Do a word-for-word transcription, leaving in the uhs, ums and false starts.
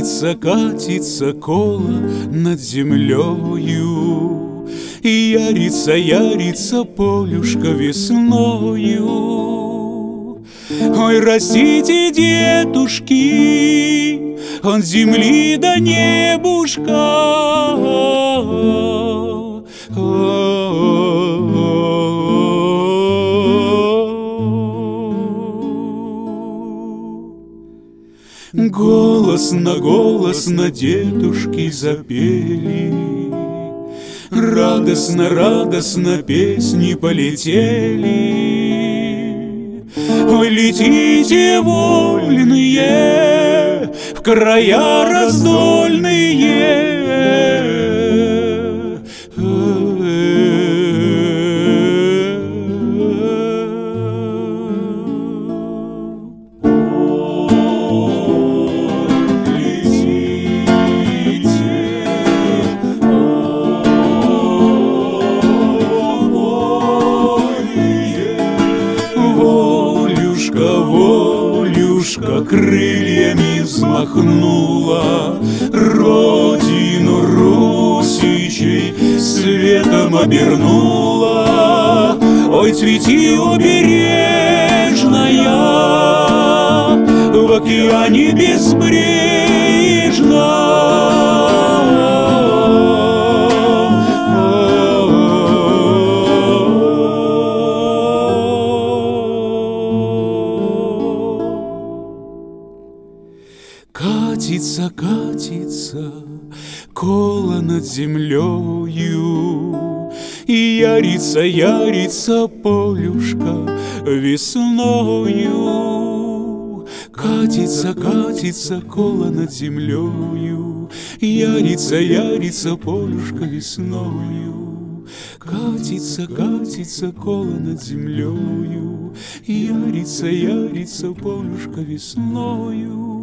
Катится, катится кола над землею, и ярится, ярится полюшка весною. Ой, растите, дедушки, от земли до небушка. Голос на голос на дедушки запели, радостно, радостно песни полетели. Ой, летите, вольные, в края раздольные. Волюшка крыльями взмахнула, родину Русичей светом обернула. Ой, цвети, обережная, в океане безбрежно. Катится, катится кола над землею, и ярится, ярится полюшка весною. Катится, катится кола над землею, ярится, ярится полюшка весною. Катится, катится кола над землею, ярится, ярится полюшка весною.